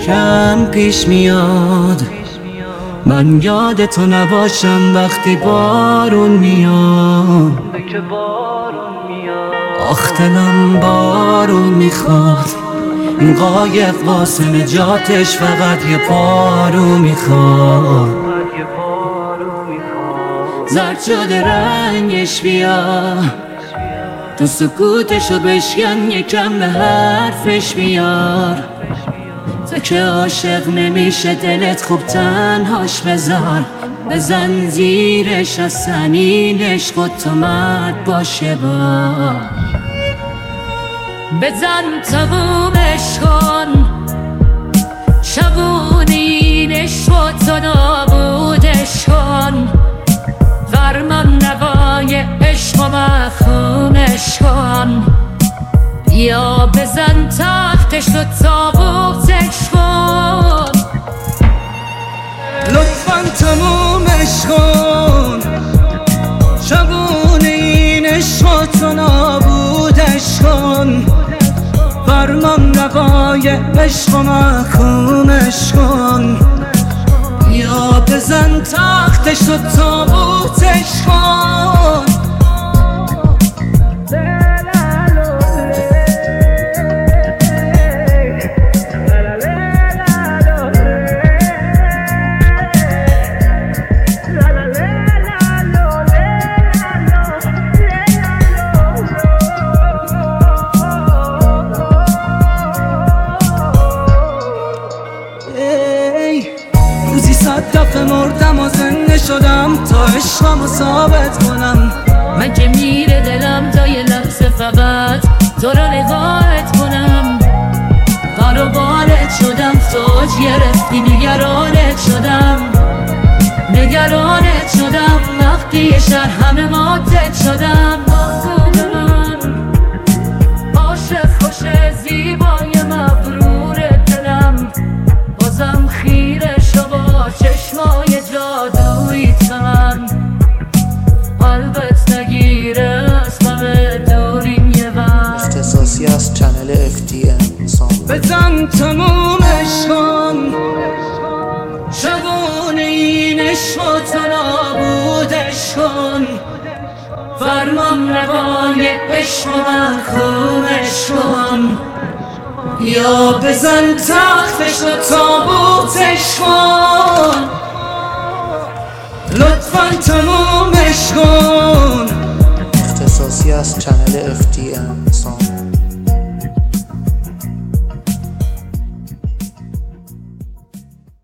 کم پیش میاد. من یاد تو نباشم وقتی بارون میاد. آخ دلم بارون میخواد، این قایق واسه نجاتش فقط یه پارو میخواد. زرد شده رنگش بیا، تو سکوتشو بشکن، یکم به حرفش بیار. تو که عاشق نمیشه دلت خوب تنهاش بذار. بزن زیرش از سنینش، خود تو مرد باشه با. بزن تمومش کن، شبونینش و تو نابودش کن. فرمان روای عشق و مفهومش کن، یا بزن تختش و تابوتش کن. لطفاً تمومش کن، شبونینش و تو نابودش کن. فرمان روای عشق و محکومش کن، یا بزن تختش و تابوتش کن. روزی 100 دفعه مردم و زنده شدم تا عشقمو ثابت کنم. من که میره دلم تا یه لحظه فقط تو رو نگاهت کنم. بارت شدم، فوج گرفتی، نگرانت شدم. نگرانت شدم وقتی یه شهر همه ماتت شدم. عاشق خوش زیبای مغرور دلم، بازم خیره شو با چشمای جادویی من. قلبت نگیره از همه دوریم یه وقت. اختصاصی از چنل FTN سام. بزن تمومش کن، شبونینش و تو نابودش کن. فرمان روای عشق و محکومش کن، یا بزن تختش و تابوتش کن. لطفاً تمومش کن. اختصاصی از چنل FTN سام.